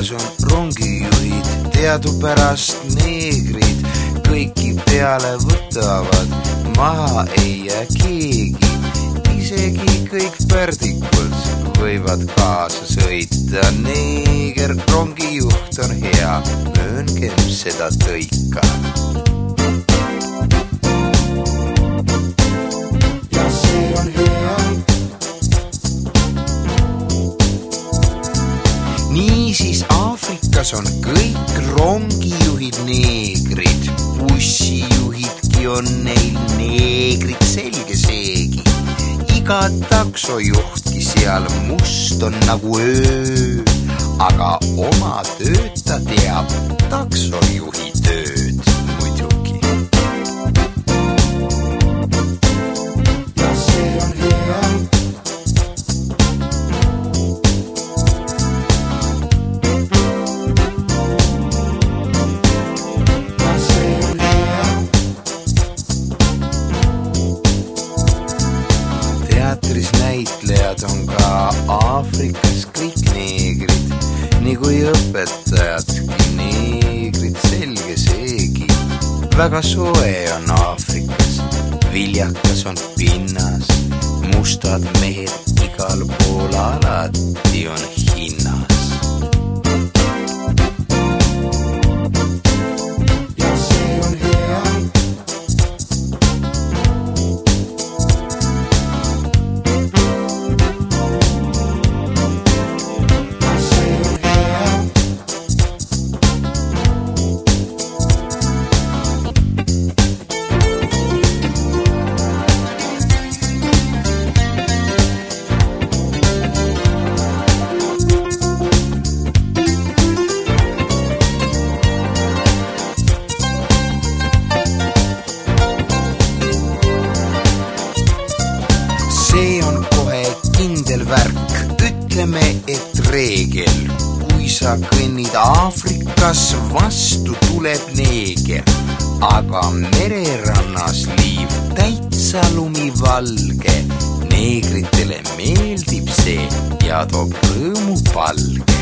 Aafrikas on rongijuhid, teadupärast neegrid, kõiki peale võtavad, maha ei jää keegi, isegi kõik pärdikult võivad kaasa sõita. Neeger rongijuht on hea, mööngem seda tõika. Ja see on hea. Niisiis Aafrikas on kõik rongijuhid neegrid, bussijuhidki on neil neegrid, selge seegi. Iga taksojuhtki seal must on nagu öö, aga oma tööd ta teab, taksojuhi tööd muidugi. Ja see on hea. Teatris näitlejad on ka Aafrikas kõik neegrid, nii kui õpetajadki neegrid, selge seegi. Väga soe on Aafrikas, viljakas on pinnas, mustad mehed igal pool alati on hinnas. See on kohe kindel värk, ütleme, et reegel. Kui sa kõnnid Aafrikas, vastu tuleb neeger, aga mererannas liiv täitsa lumivalge. Neegritele meeldib see ja toob rõõmu palge.